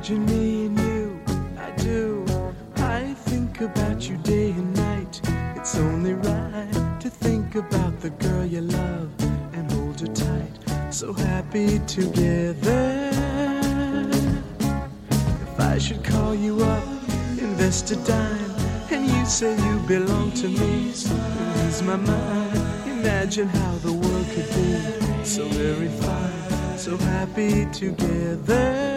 Imagine me and you, I do. I think about you day and night. It's only right to think about the girl you love and hold her tight. So happy together. If I should call you up, invest a dime, and you say you belong to me, lose my mind. Imagine how the world could be so very fine, so happy together.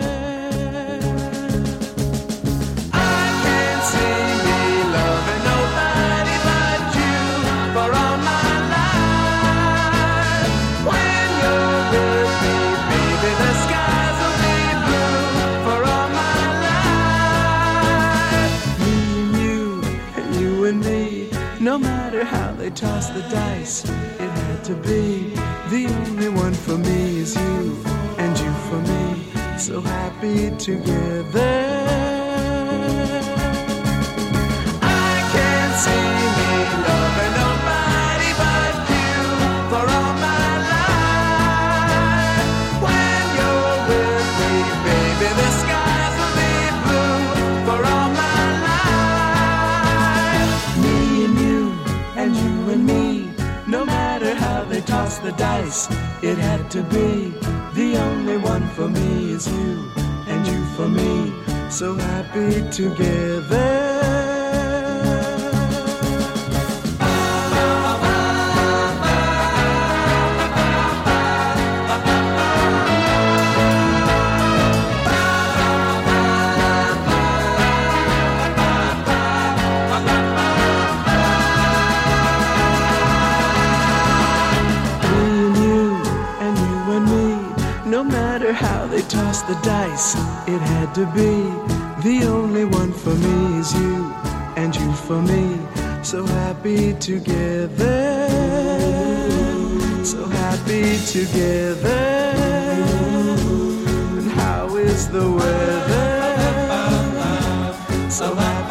No matter how they toss the dice, it had to be. The only one for me is you, and you for me, so happy together. I can't see me loving nobody but you for all my life. When you're with me, baby, the skies will be blue for all my life. Me and you, and you and me, no matter how they toss the dice, it had to be. The only one for me is you, and you for me, so happy together. No matter how they toss the dice, it had to be. The only one for me is you, and you for me, so happy together. So happy together. And how is the weather? So happy